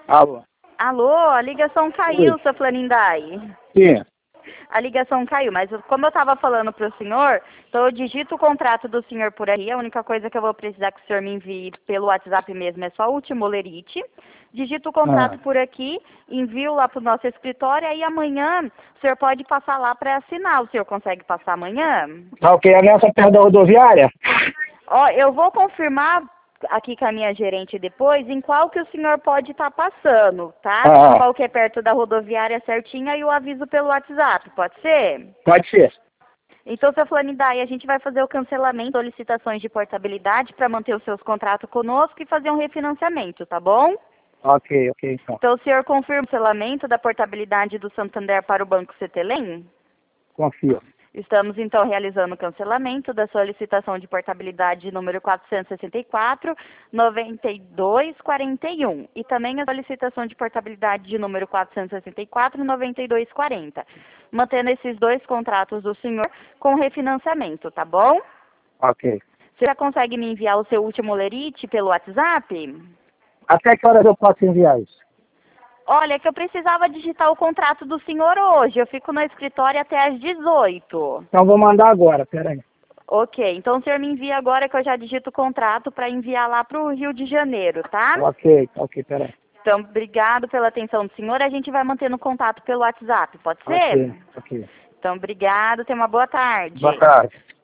Alô? Alô, a ligação caiu, Oi. seu Flanindai. Sim. A ligação caiu, mas como eu estava falando para o senhor, então eu digito o contrato do senhor por aí. A única coisa que eu vou precisar que o senhor me envie pelo WhatsApp mesmo é só o último lerite. Digito o contrato por aqui, envio lá para o nosso escritório, aí amanhã o senhor pode passar lá para assinar. O senhor consegue passar amanhã? Tá ok, é nessa perto da rodoviária? Ó, eu vou confirmar aqui com a minha gerente depois em qual que o senhor pode estar passando, tá? Ah, Qual que é perto da rodoviária certinha e eu aviso pelo WhatsApp, pode ser? pode ser. Então, seu Flanidai, a gente vai fazer o cancelamento, solicitações de portabilidade para manter os seus contratos conosco e fazer um refinanciamento, tá bom? Ok, então. Então, o senhor confirma o cancelamento da portabilidade do Santander para o Banco CTLM? Confio. Estamos, então, realizando o cancelamento da solicitação de portabilidade número 464-9241 e também a solicitação de portabilidade de número 464-9240, mantendo esses dois contratos do senhor com refinanciamento, tá bom? Ok. Você já consegue me enviar o seu último lerite pelo WhatsApp? Até que horas eu posso enviar isso? Olha, é que eu precisava digitar o contrato do senhor hoje. Eu fico no escritório até às 18. Então vou mandar agora, peraí. Ok, então o senhor me envia agora que eu já digito o contrato para enviar lá para o Rio de Janeiro, tá? Ok, peraí. Então, obrigado pela atenção do senhor. A gente vai mantendo contato pelo WhatsApp, pode ser? Ok. Então, obrigado. Tenha uma boa tarde. Boa tarde.